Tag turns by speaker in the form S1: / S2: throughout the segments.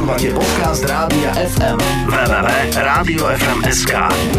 S1: Počúvate podcast Rádia FM. www.radiofm.sk.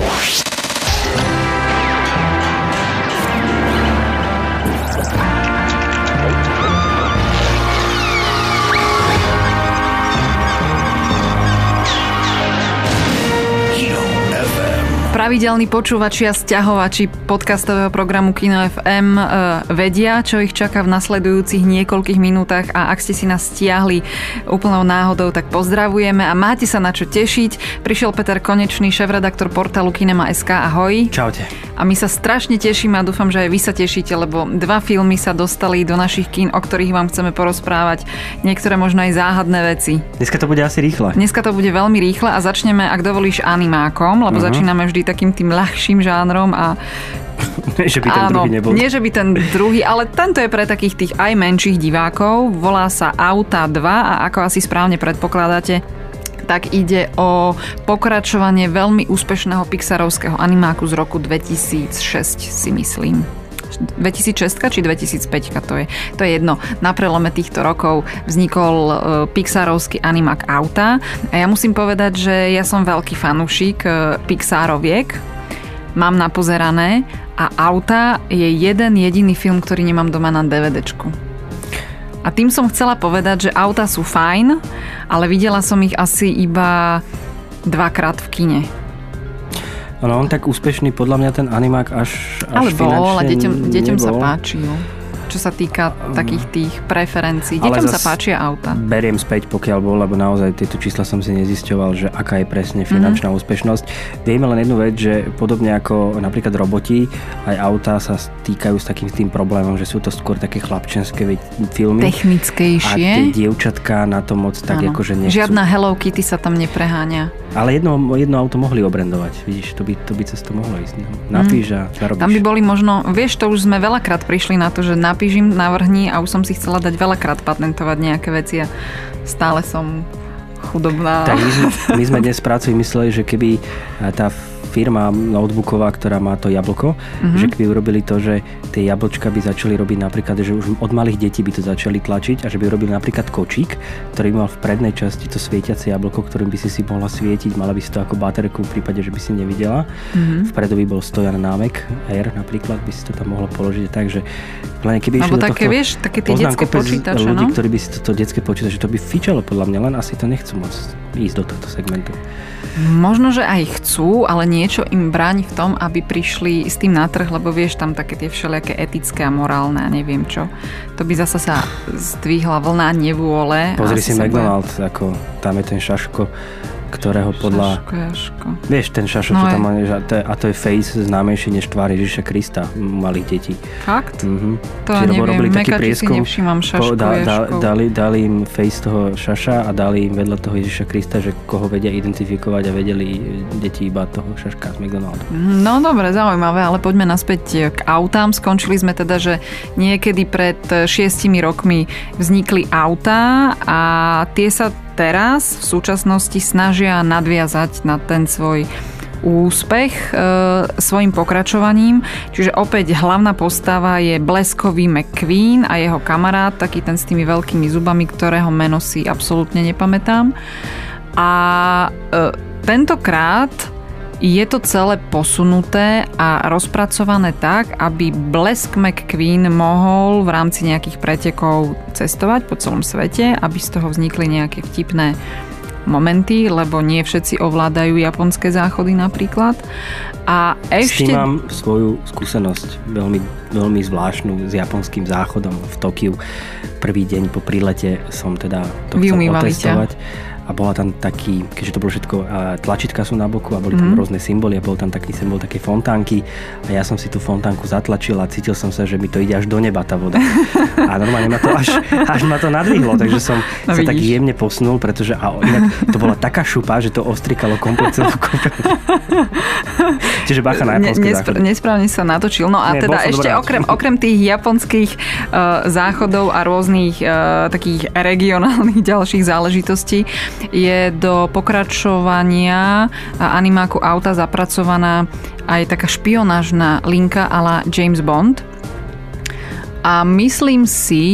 S2: Pravidelní počúvači a sťahovači podcastového programu Kino FM vedia, čo ich čaká v nasledujúcich niekoľkých minútach, a ak ste si nás stiahli úplnou náhodou, tak pozdravujeme a máte sa na čo tešiť. Prišiel Peter Konečný, šéfredaktor portálu Kinema.sk. Ahoj.
S3: Čaute.
S2: A my sa strašne tešíme a dúfam, že aj vy sa tešíte, lebo 2 filmy sa dostali do našich kín, o ktorých vám chceme porozprávať. Niektoré možno aj záhadné veci.
S3: Dneska to bude asi rýchle.
S2: Dneska to bude veľmi rýchle a začneme, ak dovolíš, animákom, lebo začíname vždy takým tým ľahším žánrom a
S3: nie, že by ten druhý nebol.
S2: Nie, že by ten druhý, ale tento je pre takých tých aj menších divákov. Volá sa Auta 2 a ako asi správne predpokladáte, tak ide o pokračovanie veľmi úspešného pixarovského animáku z roku 2006, si myslím. 2006 či 2005, to je jedno. Na prelome týchto rokov vznikol pixarovský animák Auta a ja musím povedať, že ja som veľký fanúšik Pixaroviek. Mám napozerané a Auta je jeden jediný film, ktorý nemám doma na DVDčku. A tým som chcela povedať, že Auta sú fajn, ale videla som ich asi iba 2-krát v kine.
S3: No, on tak úspešný, podľa mňa ten animák až
S2: ale bol, a deťom sa
S3: nebol.
S2: Páčil. Čo sa týka takých tých preferencií. Deťom sa páčia auta.
S3: Beriem späť, pokiaľ bol, lebo naozaj tieto čísla som si nezisťoval, že aká je presne finančná úspešnosť. Vieme len jednu vec, že podobne ako napríklad roboti, aj autá sa stýkajú s takým tým problémom, že sú to skôr také chlapčenské filmy.
S2: Technickejšie.
S3: A tie dievčatká na to moc tak akože nechcú.
S2: Žiadna Hello Kitty sa tam nepreháňa.
S3: Ale jedno auto mohli obrendovať. Vidíš, to by cez to mohlo ísť. Napíš a zarobíš.
S2: Tam by boli možno, vieš, to už sme veľakrát prišli na to, že napíš im, navrhni, a už som si chcela dať veľakrát patentovať nejaké veci a stále som chudobná.
S3: Tak my sme dnes v práci mysleli, že keby tá firma notebooková, ktorá má to jablko, že keby urobili to, že tie jablčka by začali robiť napríklad, že už od malých detí by to začali tlačiť a že by urobili napríklad kočík, ktorý by mal v prednej časti to svietiace jablko, ktorým by si mohla svietiť, mala by si to ako baterku v prípade, že by si nevidela. Vpredu by bol stojan námek Air napríklad, by si to tam mohla položiť, takže keby
S2: alebo také, vieš, také tie detské počítače,
S3: ľudí, ktorí by si to detské počítače, to by fičalo podľa mňa, len asi to nechcú môcť ísť do tohto segmentu.
S2: Možno, že aj chcú, ale niečo im bráni v tom, aby prišli s tým na trh, lebo vieš, tam také tie všelijaké etické a morálne a neviem čo. To by zasa sa zdvihla vlna nevôle.
S3: Pozri si McDonald's, ako tam je ten šaško, ktorého podľa...
S2: Šaško.
S3: Vieš, ten šašo, čo tam má, a to je face známejší než tvár Ježiša Krista malých detí.
S2: Fakt? To
S3: čiže
S2: neviem,
S3: Mekači si
S2: nevšímam šašku,
S3: dali im face toho šaša a dali im vedľa toho Ježiša Krista, že koho vedia identifikovať a vedeli deti iba toho šaška z McDonaldu. No
S2: dobre, zaujímavé, ale poďme naspäť k autám. Skončili sme teda, že niekedy pred 6 rokmi vznikli autá a tie sa teraz v súčasnosti snažia nadviazať na ten svoj úspech svojim pokračovaním. Čiže opäť hlavná postava je bleskový McQueen a jeho kamarát, taký ten s tými veľkými zubami, ktorého meno si absolútne nepamätám. A tentokrát je to celé posunuté a rozpracované tak, aby Blesk McQueen mohol v rámci nejakých pretekov cestovať po celom svete, aby z toho vznikli nejaké vtipné momenty, lebo nie všetci ovládajú japonské záchody napríklad. A ešte...
S3: S tým mám svoju skúsenosť veľmi, veľmi zvláštnu s japonským záchodom v Tokiu. Prvý deň po prílete som teda to chcel otestovať. A bola tam taký, keďže to bolo všetko, tlačítka sú na boku a boli tam rôzne symboly a bol tam taký symbol také fontánky a ja som si tú fontánku zatlačil a cítil som sa, že mi to ide až do neba tá voda. A normálne ma to až ma to nadvihlo, takže som sa tak jemne posunul, pretože inak to bola taká šupa, že to ostrikalo komplet celú kúpeľ. Čiže bacha na japonské záchody.
S2: Nesprávne sa natočil. No a teda ešte okrem tých japonských záchodov a rôznych takých regionálnych ďalších záležitostí je do pokračovania animáku Auta zapracovaná aj taká špionážna linka a la James Bond. A myslím si,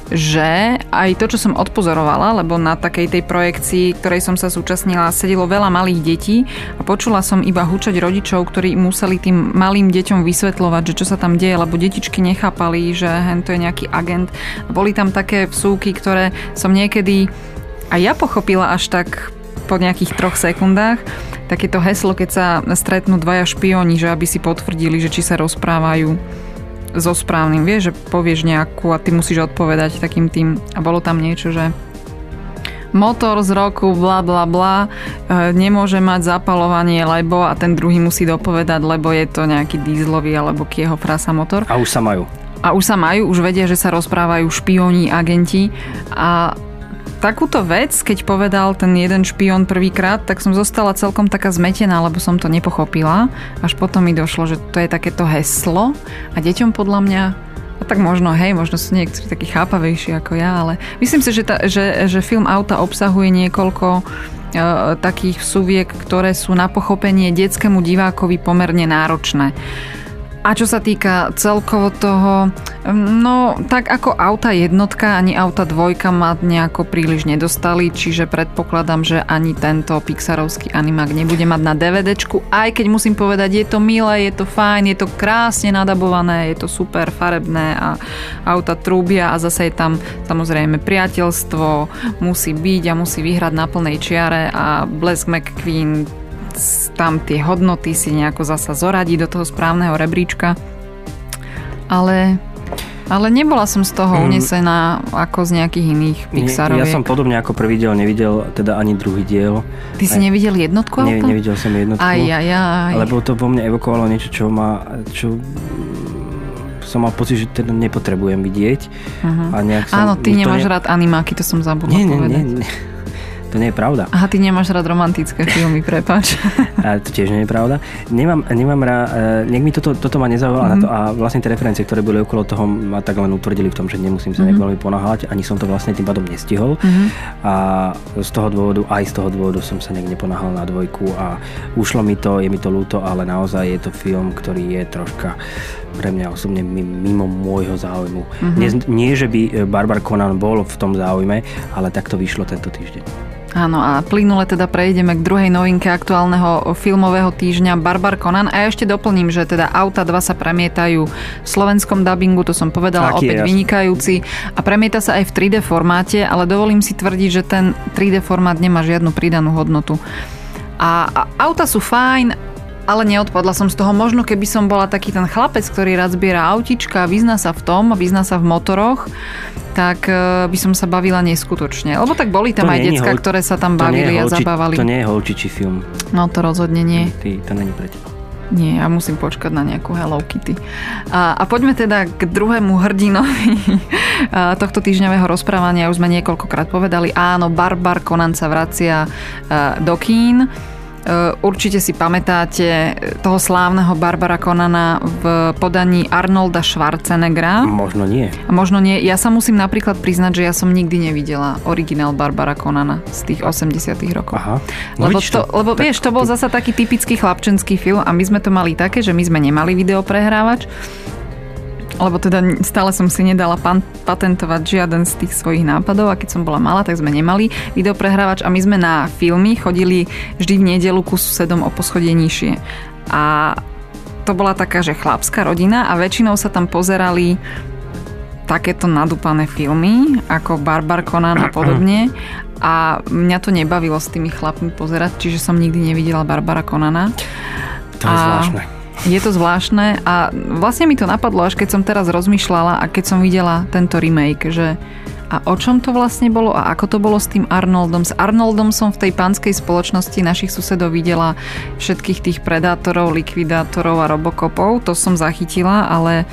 S2: že aj to, čo som odpozorovala, lebo na takej tej projekcii, ktorej som sa zúčastnila, sedelo veľa malých detí a počula som iba hučať rodičov, ktorí museli tým malým deťom vysvetľovať, že čo sa tam deje, lebo detičky nechápali, že to je nejaký agent. Boli tam také vsúky, ktoré som niekedy aj ja pochopila až tak po nejakých 3 sekundách. Takéto heslo, keď sa stretnú dvaja špióni, že aby si potvrdili, že či sa rozprávajú so správnym. Vieš, že povieš nejakú a ty musíš odpovedať takým tým. A bolo tam niečo, že motor z roku bla bla bla nemôže mať zapaľovanie, lebo a ten druhý musí dopovedať, lebo je to nejaký dízlový alebo kieho frasa motor.
S3: A už sa majú.
S2: Už vedia, že sa rozprávajú špióni, agenti a takúto vec, keď povedal ten jeden špión prvýkrát, tak som zostala celkom taká zmetená, lebo som to nepochopila. Až potom mi došlo, že to je takéto heslo a deťom podľa mňa, a tak možno sú niektorí takí chápavejší ako ja, ale myslím si, že film Auta obsahuje niekoľko takých vsuviek, ktoré sú na pochopenie detskému divákovi pomerne náročné. A čo sa týka celkovo toho, no tak ako Auta jednotka, ani Auta dvojka ma nejako príliš nedostali, čiže predpokladám, že ani tento pixarovský animák nebude mať na DVDčku, aj keď musím povedať, je to milé, je to fajn, je to krásne nadabované, je to super farebné a auta trúbia a zase je tam samozrejme priateľstvo, musí byť a musí vyhrať na plnej čiare a Blesk McQueen tam tie hodnoty si nejako zasa zoradí do toho správneho rebríčka. Ale nebola som z toho unesená ako z nejakých iných Pixaroviek.
S3: Ja som podobne ako prvý diel nevidel teda ani druhý diel.
S2: Ty si nevidel jednotku?
S3: Nevidel som jednotku.
S2: Aj.
S3: Lebo to vo mne evokovalo niečo, čo som mal pocit, že teda nepotrebujem vidieť. A nejak som,
S2: áno, ty nemáš rád animáky, to som zabudla povedať.
S3: Nie. To nie je pravda.
S2: Aha, ty nemáš rád romantické filmy, prepáč.
S3: A to tiež nie je pravda. Nemám rád, nech mi toto ma nezaujalo na to a vlastne tie referencie, ktoré boli okolo toho, ma tak len utvrdili v tom, že nemusím sa nejak veľmi ponáhľať, ani som to vlastne tým pádom nestihol. A z toho dôvodu som sa nejak neponáhľal na dvojku a ušlo mi to, je mi to ľúto, ale naozaj je to film, ktorý je troška pre mňa osobne mimo môjho záujmu. Nie, že by Barbar Conan bol v tom záujme, ale tak to vyšlo tento týždeň.
S2: Áno, a plynule teda prejdeme k druhej novinke aktuálneho filmového týždňa Barbar Conan. A ja ešte doplním, že teda Auta 2 sa premietajú v slovenskom dabingu, to som povedala, opäť vynikajúci. A premieta sa aj v 3D formáte, ale dovolím si tvrdiť, že ten 3D formát nemá žiadnu pridanú hodnotu. A auta sú fajn, ale neodpadla som z toho. Možno keby som bola taký ten chlapec, ktorý rád zbiera autička, vyzná sa v tom, vyzná sa v motoroch, tak by som sa bavila neskutočne. Lebo tak boli tam aj decká, ktoré sa tam bavili a zabávali.
S3: To nie je holčičí film.
S2: No to rozhodne nie.
S3: To není pre teba.
S2: Nie, ja musím počkať na nejakú Hello Kitty. A poďme teda k druhému hrdinovi tohto týždňového rozprávania. Už sme niekoľkokrát povedali, áno, Barbar Conan sa vracia do kín. Určite si pamätáte toho slávneho Barbara Conana v podaní Arnolda Schwarzeneggera.
S3: Možno nie.
S2: Ja sa musím napríklad priznať, že ja som nikdy nevidela originál Barbara Conana z tých 80 rokov.
S3: Aha.
S2: Lebo vieš, to bol zasa taký typický chlapčenský film a my sme to mali také, že my sme nemali videoprehrávač, lebo teda stále som si nedala patentovať žiaden z tých svojich nápadov a keď som bola malá, tak sme nemali videoprehrávač a my sme na filmy chodili vždy v nedeľu ku susedom o poschodie nižšie. A to bola taká, že chlapská rodina a väčšinou sa tam pozerali takéto nadúpané filmy ako Barbar Conan a podobne a mňa to nebavilo s tými chlapmi pozerať, čiže som nikdy nevidela Barbara Conana.
S3: To je zvláštne.
S2: Je to zvláštne a vlastne mi to napadlo, až keď som teraz rozmýšľala a keď som videla tento remake, že a o čom to vlastne bolo a ako to bolo s tým Arnoldom. S Arnoldom som v tej pánskej spoločnosti našich susedov videla všetkých tých predátorov, likvidátorov a robokopov, to som zachytila, ale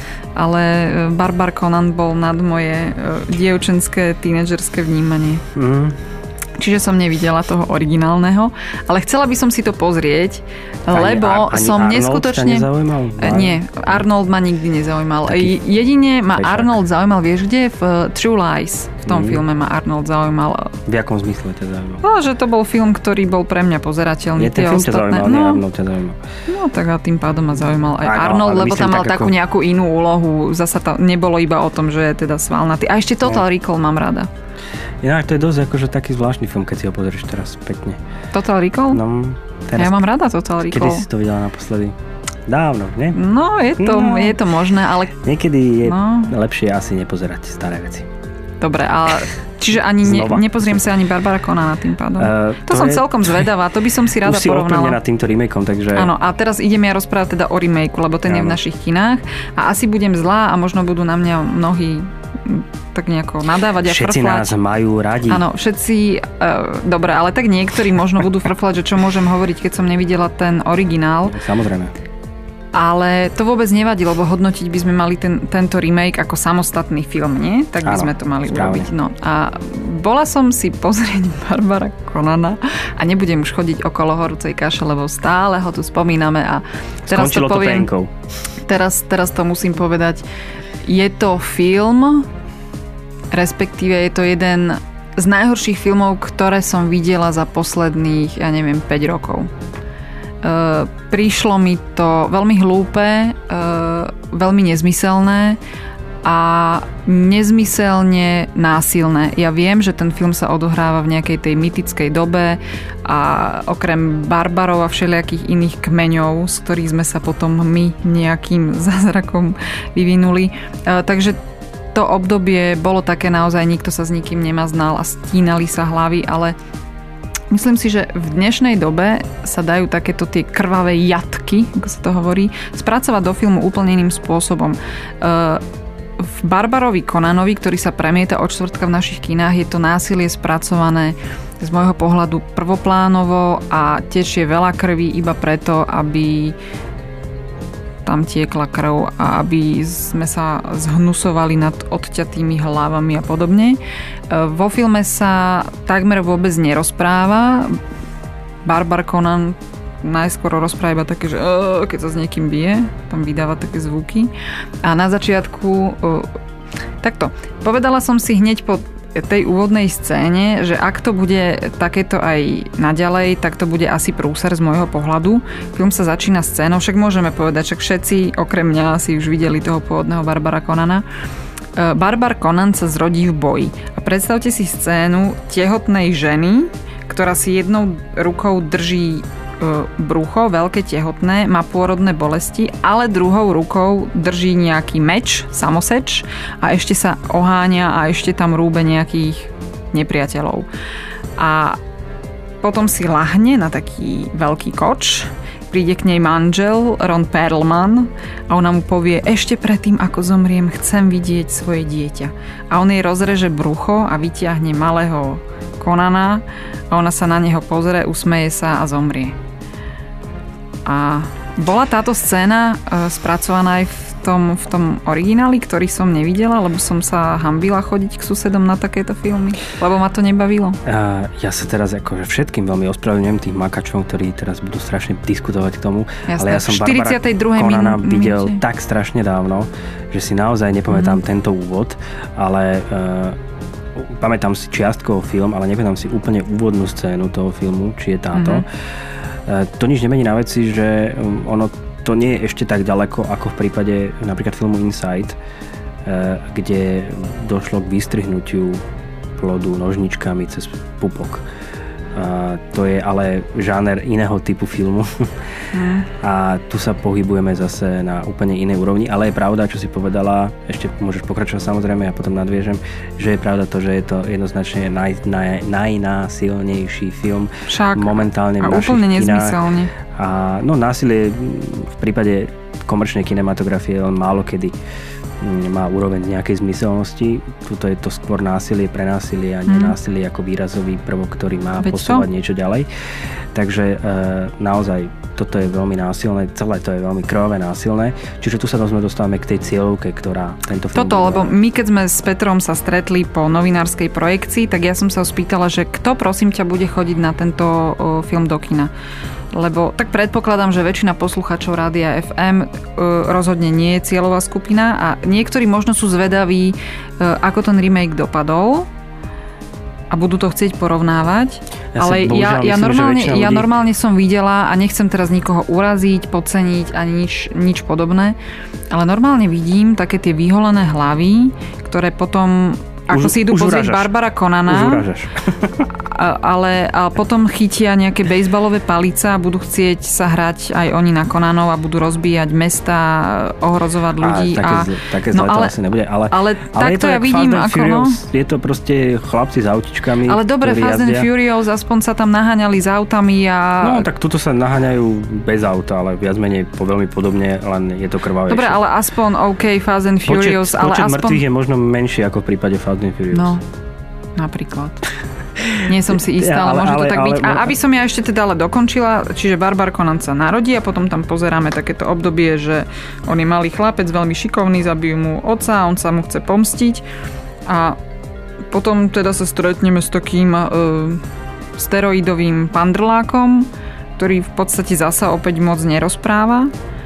S2: Barbar Conan bol nad moje dievčenské, tínedžerské vnímanie. Čiže som nevidela toho originálneho, ale chcela by som si to pozrieť, lebo som neskutočne... Nie, Arnold ma nikdy nezaujímal. Jedine ma Arnold zaujímal, vieš kde? V True Lies. V tom filme ma Arnold zaujímal.
S3: V jakom zmysle ťa zaujímal?
S2: Že to bol film, ktorý bol pre mňa pozerateľný.
S3: Nie, ten film ťa zaujímal, nie Arnold ťa zaujímal.
S2: No tak a tým pádom ma zaujímal aj Arnold, lebo tam mal takú nejakú inú úlohu. Zasa to nebolo iba o tom, že je teda svalnatý. A ešte Total Recall mám rada.
S3: Inak to je dosť akože taký zvláštny film, keď si ho pozrieš teraz spätne.
S2: Total Recall?
S3: No,
S2: teraz... Ja mám rada Total Recall.
S3: Kedy si to videla naposledy? Dávno, nie?
S2: No, je to možné, ale...
S3: Niekedy je lepšie asi nepozerať staré veci.
S2: Dobre, ale... Čiže ani nepozriem sa ani Barbara Conana tým pádom. To som celkom zvedavá, to by som si rada porovnala. Už si
S3: oplnená týmto remakeom, takže...
S2: Áno, a teraz idem ja rozprávať teda o remakeu, lebo ten je v našich kinách a asi budem zlá a možno budú na mňa mnohí tak nejako nadávať a
S3: všetci
S2: frflať.
S3: Nás majú radi.
S2: Áno, všetci, dobre, ale tak niektorí možno budú frflať, že čo môžem hovoriť, keď som nevidela ten originál.
S3: Samozrejme.
S2: Ale to vôbec nevadí, lebo hodnotiť by sme mali tento remake ako samostatný film, nie? Tak by sme to mali urobiť. No. A bola som si pozrieť Barbara Conana a nebudem už chodiť okolo horúcej kaše, lebo stále ho tu spomíname a teraz
S3: skončilo
S2: to poviem. Teraz to musím povedať. Je to film, respektíve je to jeden z najhorších filmov, ktoré som videla za posledných, 5 rokov. Prišlo mi to veľmi hlúpe, veľmi nezmyselné a nezmyselne násilné. Ja viem, že ten film sa odohráva v nejakej tej mytickej dobe a okrem barbarov a všelijakých iných kmeňov, z ktorých sme sa potom my nejakým zázrakom vyvinuli. Takže to obdobie bolo také naozaj, nikto sa s nikým nemaznal a stínali sa hlavy, ale myslím si, že v dnešnej dobe sa dajú takéto tie krvavé jatky, ako sa to hovorí, spracovať do filmu úplne iným spôsobom. V Barbarovi Conanovi, ktorý sa premieta od štvrtka v našich kinách, je to násilie spracované z môjho pohľadu prvoplánovo a tečie veľa krvi iba preto, aby tam tiekla krv a aby sme sa zhnusovali nad odťatými hlavami a podobne. Vo filme sa takmer vôbec nerozpráva. Barbar Conan najskôr rozpráva iba také, že keď sa s niekým bije, tam vydáva také zvuky. A na začiatku takto, povedala som si hneď po tej úvodnej scéne, že ak to bude takéto aj naďalej, tak to bude asi prúser z môjho pohľadu. Film sa začína scénou, však môžeme povedať, však všetci okrem mňa si už videli toho pôvodného Barbara Conana. Barbar Conan sa zrodí v boji. A predstavte si scénu tehotnej ženy, ktorá si jednou rukou drží brucho, veľké tehotné, má pôrodné bolesti, ale druhou rukou drží nejaký meč, samoseč a ešte sa oháňa a ešte tam rúbe nejakých nepriateľov. A potom si lahne na taký veľký koč, príde k nej manžel Ron Perlman a ona mu povie, ešte predtým, ako zomriem, chcem vidieť svoje dieťa. A on jej rozreže brucho a vytiahne malého Conana a ona sa na neho pozrie, usmeje sa a zomrie. A bola táto scéna spracovaná aj v tom origináli, ktorý som nevidela, lebo som sa hanbila chodiť k susedom na takéto filmy, lebo ma to nebavilo.
S3: Ja sa teraz akože všetkým veľmi ospravedlňujem tých makačov, ktorí teraz budú strašne diskutovať k tomu.
S2: Jasné,
S3: ale ja som Barbara Conana videl tak strašne dávno, že si naozaj nepamätám tento úvod, ale pamätám si čiastkovo film, ale nepamätám si úplne úvodnú scénu toho filmu, či je táto. To nič nemení na veci, že ono to nie je ešte tak ďaleko, ako v prípade napríklad filmu Inside, kde došlo k vystrihnutiu plodu nožničkami cez pupok. To je ale žáner iného typu filmu. A tu sa pohybujeme zase na úplne inej úrovni, ale je pravda, čo si povedala, ešte môžeš pokračovať samozrejme, ja potom nadviežem, že je pravda to, že je to jednoznačne najnásilnejší film
S2: však,
S3: momentálne v našich
S2: úplne nezmyselne.
S3: A no násilie v prípade komerčnej kinematografie len málo kedy má úroveň nejakej zmyselnosti. Tuto je to skôr násilie pre násilie a nie násilie ako výrazový prvok, ktorý má posúvať niečo ďalej. Takže naozaj toto je veľmi násilné, celé to je veľmi krvavé násilné. Čiže tu sa dostávame k tej cieľovke, ktorá tento film...
S2: Lebo my keď sme s Petrom sa stretli po novinárskej projekcii, tak ja som sa ho spýtala, že kto prosím ťa bude chodiť na tento film do kina. Lebo tak predpokladám, že väčšina poslucháčov Rádia FM rozhodne nie je cieľová skupina a niektorí možno sú zvedaví, ako ten remake dopadol a budú to chcieť porovnávať. Ale ja normálne som videla a nechcem teraz nikoho uraziť, podceniť ani nič podobné, ale normálne vidím také tie vyholené hlavy, ktoré potom... Ako si idú pozrieť Barbara Conana, ale potom chytia nejaké bejsbalové palice a budú chcieť sa hrať aj oni na Conanov a budú rozbíjať mesta, ohrozovať ľudí.
S3: Také zle to asi nebude. Ale
S2: takto ja vidím, ako
S3: je to proste chlapci s autičkami.
S2: Ale dobre, Fast and Furious, aspoň sa tam naháňali s autami a...
S3: No tak tuto sa naháňajú bez auta, ale viac menej veľmi podobne, len je to krvavejšie.
S2: Dobre, ale aspoň Fast and Furious.
S3: Počet mŕtvych je možno menší ako v prípade Fast and Furious.
S2: No, napríklad. Nie som si istá, ale môže to tak byť. A aby som ja ešte teda ale dokončila, čiže Barbara Conan sa narodí a potom tam pozeráme takéto obdobie, že on je malý chlapec, veľmi šikovný, zabijú mu otca, on sa mu chce pomstiť a potom teda sa stretneme s takým steroidovým pandrlákom, ktorý v podstate zasa opäť moc nerozpráva.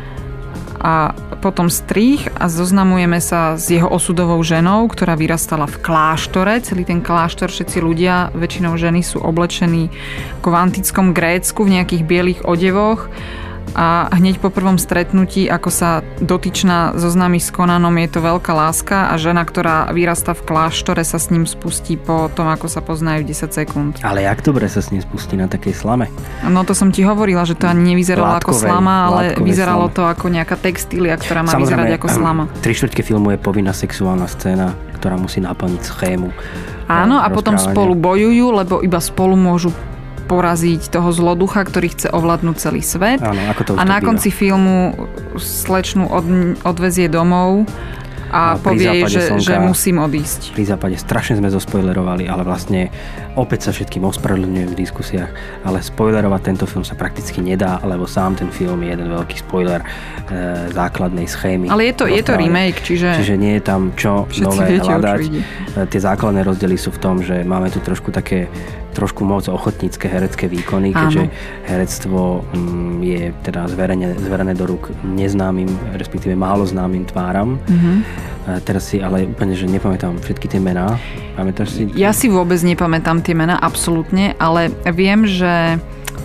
S2: A potom strých a zoznamujeme sa s jeho osudovou ženou, ktorá vyrastala v kláštore. Celý ten kláštor, všetci ľudia, väčšinou ženy sú oblečení ako v antickom Grécku v nejakých bielých odevoch. A hneď po prvom stretnutí, ako sa dotyčná zoznámi s Conanom, je to veľká láska a žena, ktorá vyrastá v kláštore, sa s ním spustí po tom, ako sa poznajú 10 sekúnd.
S3: Ale jak dobre sa s ním spustí na takej slame?
S2: No to som ti hovorila, že to ani nevyzeralo ako slama, ale vyzeralo to ako nejaká textília, ktorá má vyzerať ako slama. 3/4
S3: filmu je povinná sexuálna scéna, ktorá musí naplniť schému.
S2: Áno, a potom spolu bojujú, lebo iba spolu môžu poraziť toho zloducha, ktorý chce ovládnuť celý svet.
S3: Áno, ako to
S2: a na konci filmu slečnu odvezie domov a povie, že musím odísť.
S3: Pri západe strašne sme zaspoilerovali, ale vlastne opäť sa všetkým ospravedlňujem v diskusiách, ale spoilerovať tento film sa prakticky nedá, lebo sám ten film je jeden veľký spoiler základnej schémy.
S2: Ale je to remake, čiže
S3: nie je tam čo nové hľadať. Tie základné rozdiely sú v tom, že máme tu trošku moc ochotnícke herecké výkony, keďže herectvo je teda zverené do rúk neznámym, respektíve málo známym tváram. Teraz si ale úplne, že nepamätám všetky tie mená. Pamätáš si?
S2: Ja si vôbec nepamätám tie mená, absolútne, ale viem, že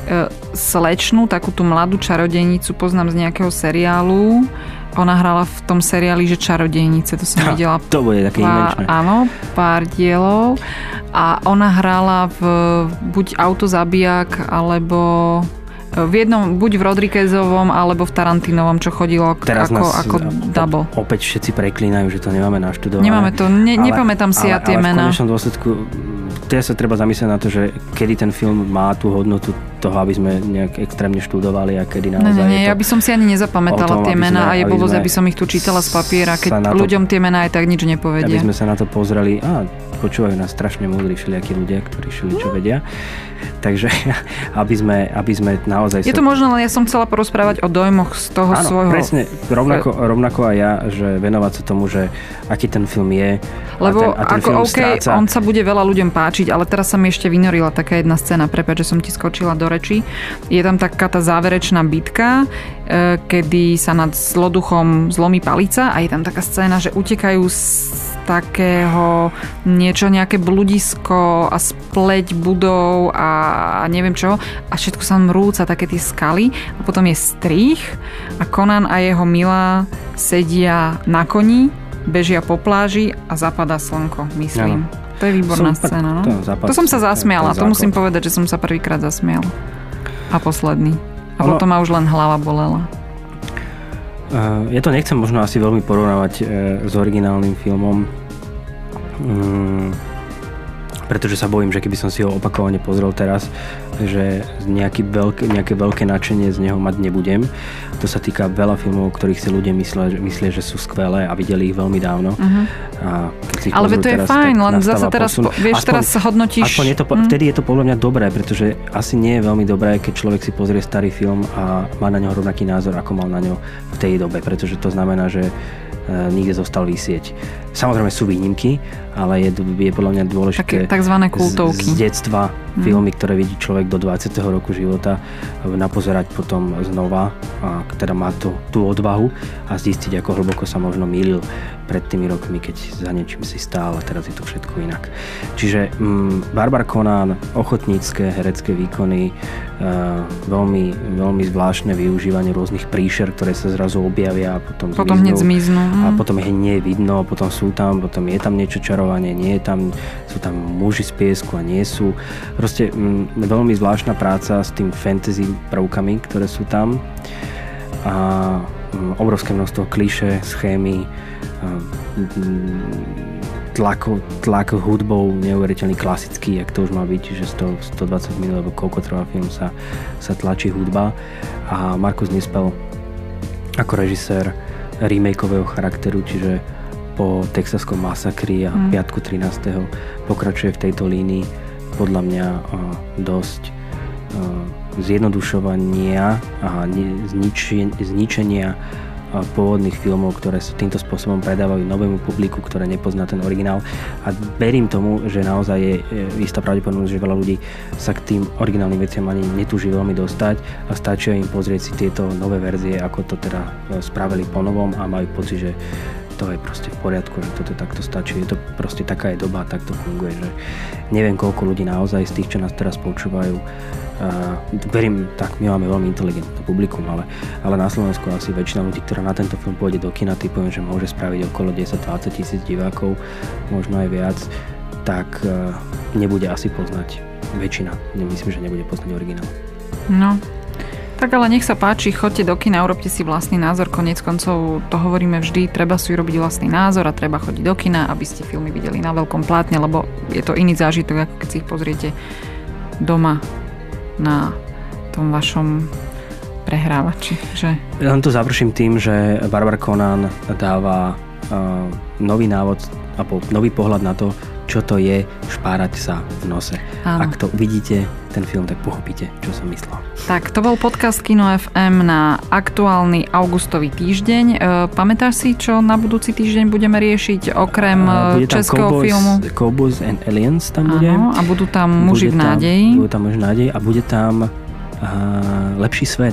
S2: slečnú, takú tú mladú čarodejnicu poznám z nejakého seriálu. Ona hrala v tom seriáli, že Čarodejnice, to som videla.
S3: To bude také imenčné.
S2: Áno, pár dielov. A ona hrala v buď Autozabijak, alebo v jednom, buď v Rodriguezovom, alebo v Tarantinovom, čo chodilo ako double.
S3: Opäť všetci preklínajú, že to nemáme naštudované.
S2: Nemáme to, nepamätám si ja tie mená.
S3: Ale v konečnom dôsledku teda sa treba zamyslieť na to, že kedy ten film má tú hodnotu toho, aby sme nejak extrémne študovali a kedy naozaj
S2: Nie, ja by som si ani nezapamätala tie mená a je blbosť, aby som ich tu čítala z papiera, keď ľuďom tie mená aj tak nič nepovedia.
S3: Aby sme sa na to pozreli, počúvajú nás strašne múdri všelijakí ľudia, ktorí čo vedia. Takže aby sme naozaj...
S2: Je to možno, len ja som chcela porozprávať o dojmoch z toho svojho...
S3: Áno, presne, rovnako aj ja, že venovať sa tomu, že aký ten film je.
S2: Lebo
S3: a ten film stráca...
S2: on sa bude veľa ľuďom páčiť, ale teraz sa mi ešte vynorila taká jedna scéna, prepáč, že som ti skočila do reči. Je tam taká tá záverečná bitka, kedy sa nad zloduchom zlomí palica a je tam taká scéna, že utekajú z takého nejaké bludisko a spleť budov a neviem čo a všetko sa mrúca, také tie skaly a potom je strých a Conan a jeho milá sedia na koni, bežia po pláži a zapadá slnko, myslím. Ano. To je výborná scéna, no? To som sa zasmiala, to musím povedať, že som sa prvýkrát zasmiala. A posledný. A potom ma už len hlava bolela.
S3: Ja to nechcem možno asi veľmi porovnávať s originálnym filmom. pretože sa bojím, že keby som si ho opakovane pozrel teraz, že nejaké veľké nadšenie z neho mať nebudem. To sa týka veľa filmov, o ktorých si ľudia myslia, že sú skvelé a videli ich veľmi dávno. A
S2: ale to je fajn, len zase teraz, teraz hodnotíš...
S3: Vtedy je to podľa mňa dobré, pretože asi nie je veľmi dobré, keď človek si pozrie starý film a má na ňo rovnaký názor, ako mal na ňo v tej dobe, pretože to znamená, že nikde zostal vysieť. Samozrejme sú výnimky, ale je podľa mňa dôležité
S2: takzvané kultovky
S3: z detstva filmy, ktoré vidí človek do 20. roku života, napozerať potom znova, a teda má tú odvahu a zistiť, ako hlboko sa možno mýlil pred tými rokmi, keď za niečím si stál a teraz je to všetko inak. Čiže Barbara Conan, ochotnícke herecké výkony, veľmi, veľmi zvláštne využívanie rôznych príšer, ktoré sa zrazu objavia a potom
S2: zmiznú.
S3: A potom ich nie je vidno, potom je tam niečo čarovanie, sú tam muži z piesku a nie sú. Proste veľmi zvláštna práca s tým fantasy prvkami, ktoré sú tam. A obrovské množstvo klišé, schémy, tlak hudbou, neuveriteľný klasický, jak to už má byť, že 120 minút, alebo koľko trvá film, sa tlačí hudba. A Markus Nispel ako režisér remakeového charakteru, čiže po Texaskom masakri a piatku 13. pokračuje v tejto línii podľa mňa dosť zjednodušovania a zničenia pôvodných filmov, ktoré sa týmto spôsobom predávajú novému publiku, ktoré nepozná ten originál. A verím tomu, že naozaj je istá pravdepodobnosť, že veľa ľudí sa k tým originálnym veciam ani netúži veľmi dostať a stačí im pozrieť si tieto nové verzie, ako to teda spravili po novom a majú pocit, že to je proste v poriadku, že toto takto stačí. Je to proste taká je doba, tak to funguje, že neviem, koľko ľudí naozaj z tých, čo nás teraz počúvajú. Verím, tak my máme veľmi inteligentné publikum, ale na Slovensku asi väčšina ľudí, ktorá na tento film pôjde do kina, typujem, že môže spraviť okolo 10-20 tisíc divákov, možno aj viac, tak nebude asi poznať väčšina. Nemyslím, že nebude poznať originál.
S2: No, tak ale nech sa páči, choďte do kina, urobte si vlastný názor, koniec koncov to hovoríme vždy, treba si urobiť vlastný názor a treba chodiť do kina, aby ste filmy videli na veľkom plátne, lebo je to iný zážitok, ako keď si ich pozriete doma na tom vašom prehrávači.
S3: Len to završím tým, že Barbara Conan dáva nový návod alebo nový pohľad na to, čo to je špárať sa v nose. Áno. Ak to vidíte, ten film, tak pochopíte, čo som myslel.
S2: Tak, to bol podcast Kino FM na aktuálny augustový týždeň. Pamätáš si, čo na budúci týždeň budeme riešiť okrem českého filmu?
S3: Cowboys and Aliens tam bude.
S2: Áno, a budú tam muži v nádeji.
S3: Budú tam muži v nádeji a bude tam Lepší svet.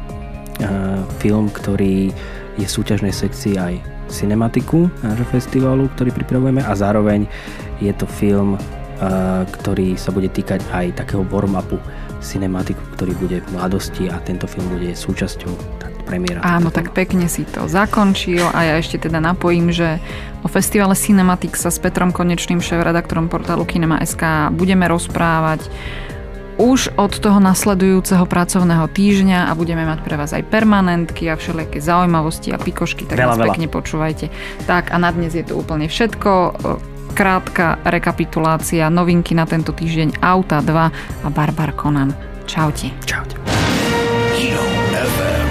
S3: Film, ktorý je v súťažnej sekcii aj cinematiku nášho festivalu, ktorý pripravujeme a zároveň je to film, ktorý sa bude týkať aj takého warm-upu cinematiku, ktorý bude v mladosti a tento film bude súčasťou premiéra.
S2: Áno, tak pekne si to zakončil a ja ešte teda napojím, že o festivale Cinematic sa s Petrom Konečným, šéfredaktorom portálu Kinema.sk budeme rozprávať už od toho nasledujúceho pracovného týždňa a budeme mať pre vás aj permanentky a všelijaké zaujímavosti a pikošky, tak nás pekne počúvajte. Tak a na dnes je to úplne všetko. Krátka rekapitulácia, novinky na tento týždeň, Auta 2 a Barbara Conan. Čaute.
S3: Čaute.
S1: Kino FM.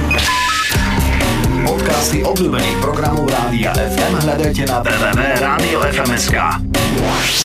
S1: Podcasty obľúbených programov Rádia FM hľadajte na www.radiofm.sk.